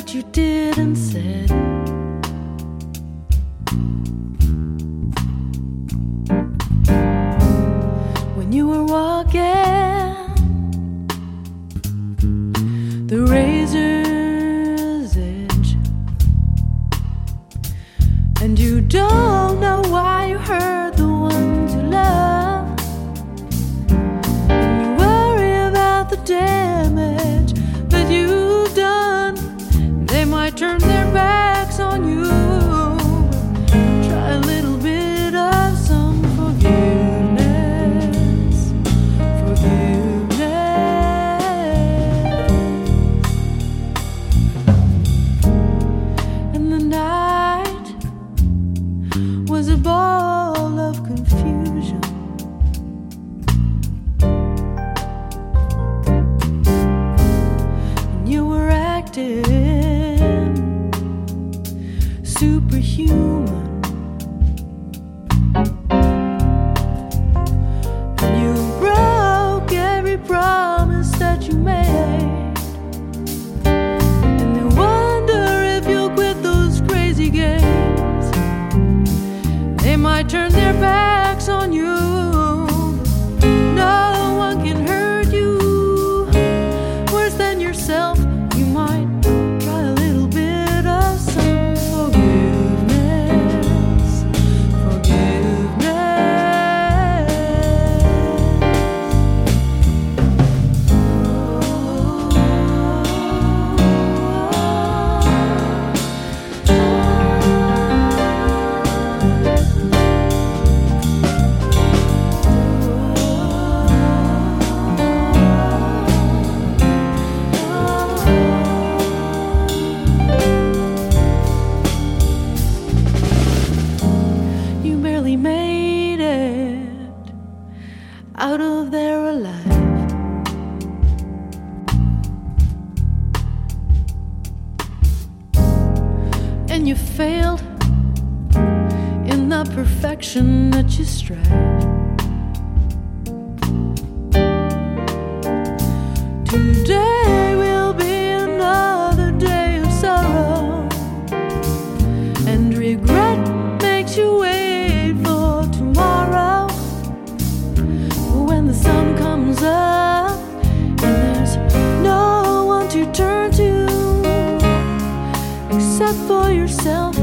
what you did and said. When you were walking the razor's edge, and you don't know why you hurt the ones you love, and you worry about the damage that you've done. They might turn their backs on you. Try a little bit of some forgiveness, And the night was a ball of confusion. And you were acting superhuman. And you broke every promise that you made. And they wonder if you'll quit those crazy games. They might turn their backs on you. No one can hurt you worse than yourself. You might try a little bit of some forgiveness. You barely made it out of there alive. And you failed in the perfection that you strive. Today will be another day of sorrow, and regret makes you wait for tomorrow. When the sun comes up and there's no one to turn to except for yourself,